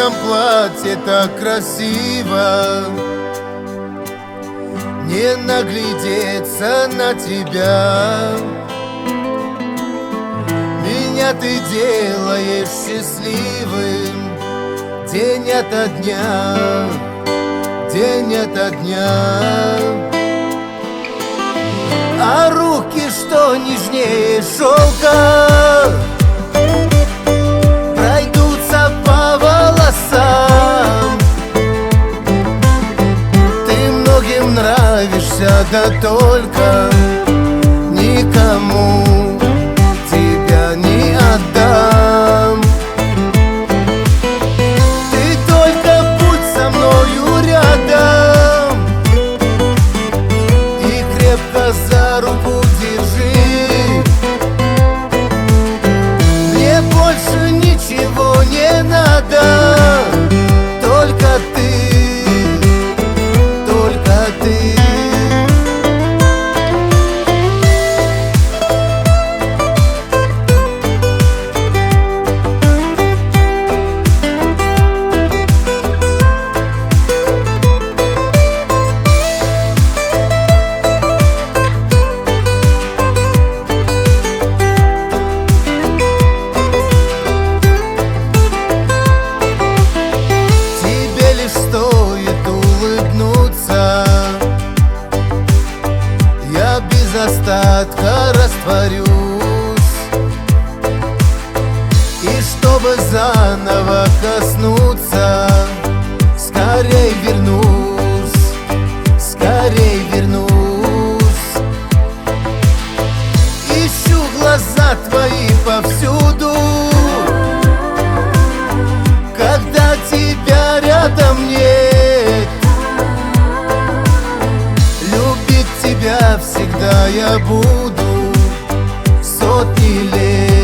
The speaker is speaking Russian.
белом платье так красиво, не наглядеться на тебя. Меня ты делаешь счастливым день ото дня, день ото дня. А руки, что нежнее шелка, пройдутся по волосам. Ты многим нравишься, да только никому тебя не отдам. Ты только будь со мною рядом и крепко за руку держи. Мне больше ничего не надо, только ты, только ты. Стоит улыбнуться, я без остатка растворюсь. И чтобы заново коснуться, скорей вернусь, скорей вернусь. Ищу глаза твои повсюду, когда тебя рядом нет. Любить тебя всегда я буду сотни лет.